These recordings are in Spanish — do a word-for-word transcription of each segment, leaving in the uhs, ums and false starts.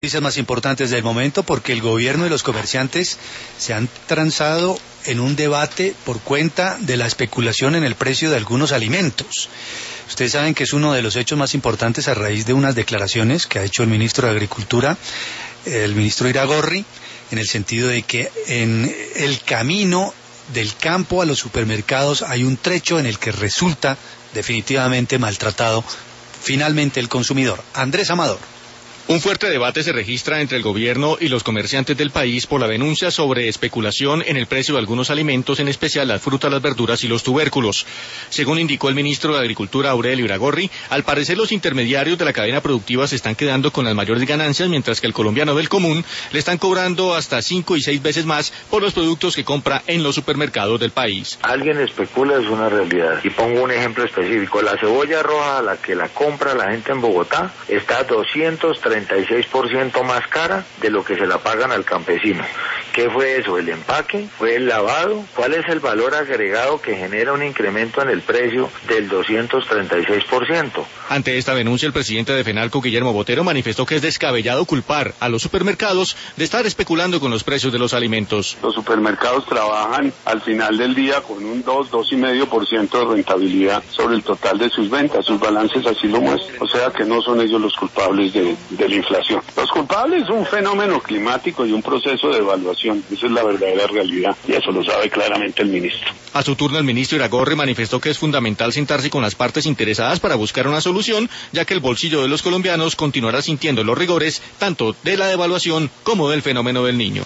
Noticias más importantes del momento, porque el gobierno y los comerciantes se han transado en un debate por cuenta de la especulación en el precio de algunos alimentos. Ustedes saben que es uno de los hechos más importantes a raíz de unas declaraciones que ha hecho el ministro de Agricultura, el ministro Iragorri, en el sentido de que en el camino del campo a los supermercados hay un trecho en el que resulta definitivamente maltratado finalmente el consumidor. Andrés Amador. Un fuerte debate se registra entre el gobierno y los comerciantes del país por la denuncia sobre especulación en el precio de algunos alimentos, en especial las frutas, las verduras y los tubérculos. Según indicó el ministro de Agricultura, Aurelio Iragorri, al parecer los intermediarios de la cadena productiva se están quedando con las mayores ganancias, mientras que el colombiano del común le están cobrando hasta cinco y seis veces más por los productos que compra en los supermercados del país. Alguien especula, es una realidad. Y pongo un ejemplo específico. La cebolla roja, la que la compra la gente en Bogotá, está a doscientos treinta y seis por ciento más cara de lo que se la pagan al campesino. ¿Qué fue eso? ¿El empaque? ¿Fue el lavado? ¿Cuál es el valor agregado que genera un incremento en el precio del doscientos treinta y seis por ciento? Ante esta denuncia, el presidente de FENALCO, Guillermo Botero, manifestó que es descabellado culpar a los supermercados de estar especulando con los precios de los alimentos. Los supermercados trabajan al final del día con un dos, dos y medio por ciento de rentabilidad sobre el total de sus ventas. Sus balances así lo muestran. O sea que no son ellos los culpables de, de la inflación. Los culpables son un fenómeno climático y un proceso de evaluación. Esa es la verdadera realidad y eso lo sabe claramente el ministro. A su turno, el ministro Iragorri manifestó que es fundamental sentarse con las partes interesadas para buscar una solución, ya que el bolsillo de los colombianos continuará sintiendo los rigores tanto de la devaluación como del fenómeno del Niño.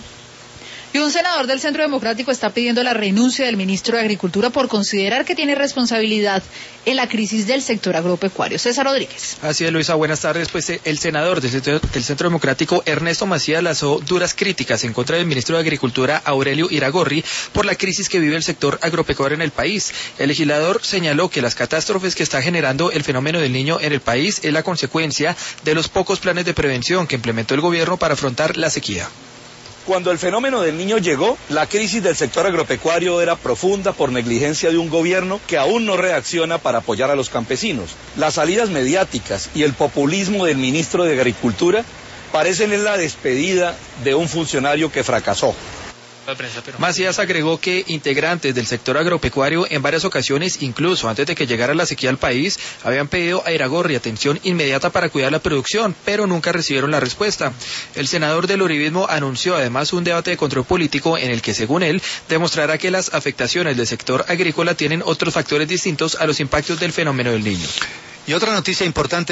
Y un senador del Centro Democrático está pidiendo la renuncia del ministro de Agricultura por considerar que tiene responsabilidad en la crisis del sector agropecuario. César Rodríguez. Así es, Luisa, buenas tardes. Pues eh, el senador del Centro, del Centro Democrático, Ernesto Macías, lanzó duras críticas en contra del ministro de Agricultura, Aurelio Iragorri, por la crisis que vive el sector agropecuario en el país. El legislador señaló que las catástrofes que está generando el fenómeno del Niño en el país es la consecuencia de los pocos planes de prevención que implementó el gobierno para afrontar la sequía. Cuando el fenómeno del Niño llegó, la crisis del sector agropecuario era profunda por negligencia de un gobierno que aún no reacciona para apoyar a los campesinos. Las salidas mediáticas y el populismo del ministro de Agricultura parecen en la despedida de un funcionario que fracasó. Macías agregó que integrantes del sector agropecuario en varias ocasiones, incluso antes de que llegara la sequía al país, habían pedido a Iragorri atención inmediata para cuidar la producción, pero nunca recibieron la respuesta. El senador del uribismo anunció además un debate de control político en el que, según él, demostrará que las afectaciones del sector agrícola tienen otros factores distintos a los impactos del fenómeno del Niño. Y otra noticia importante